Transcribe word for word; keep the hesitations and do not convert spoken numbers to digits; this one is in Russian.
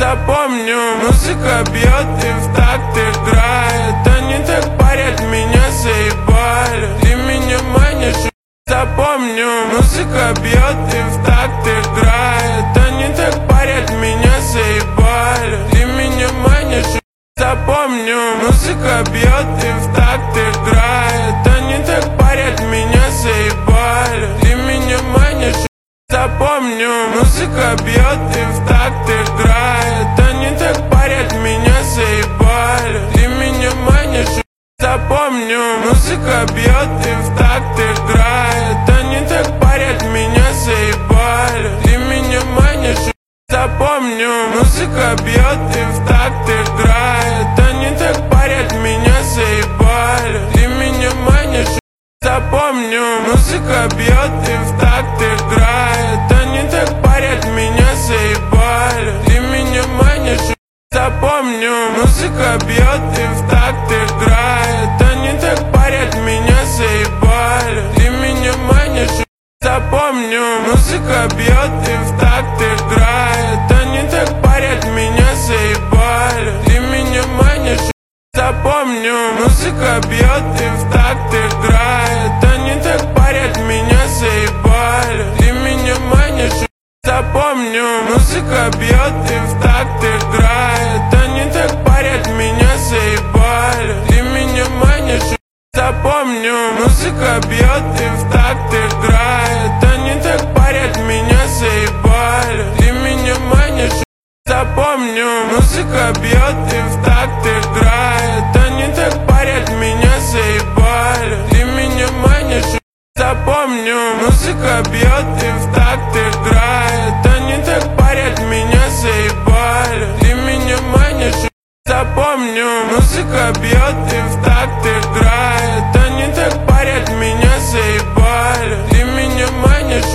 Запомню, музыка бьет и в такт играет. Они так парят, меня заебали. Ты меня манишь, запомню, музыка бьет и в такт играет. Они так парят, меня заебали. Ты меня манишь, запомню, музыка бьет и в такт играет. Они так парят, меня заебали. Ты меня манишь, запомню, музыка бьет и в такт играет. Они так парят, меня заебали. Ты меня манишь, запомню, музыка бьет и в такт играет. Они так парят, меня заебали. Ты меня манишь, запомню, музыка бьет и в такт играет. Они так парят, меня заебали. Ты меня манишь, запомню, музыка бьет и в такт играет. Они так парят, меня заебали. Ты меня манишь, запомню, музыка бьет и в такт играет. Они так парят, меня заебали. Ты меня манишь, запомню, музыка бьет и в такт играет. Они так парят, меня заебали. Ты меня манишь, запомню, музыка бьет и в такт играет. Они так парят, меня заебали. Ты меня манишь, запомню, музыка бьет и в такт играет. Они так парят, меня заебали. Ты меня манишь, запомню, музыка бьет и в такт играет. Они так парят, меня заебали. Ты меня манишь, запомню, музыка бьет и в такт играет. Они так парят, меня заебали. Ты меня манишь, запомню, музыка бьет и в такт играет. Они так парят, меня заебали. Ты меня манишь, запомню, музыка бьет и в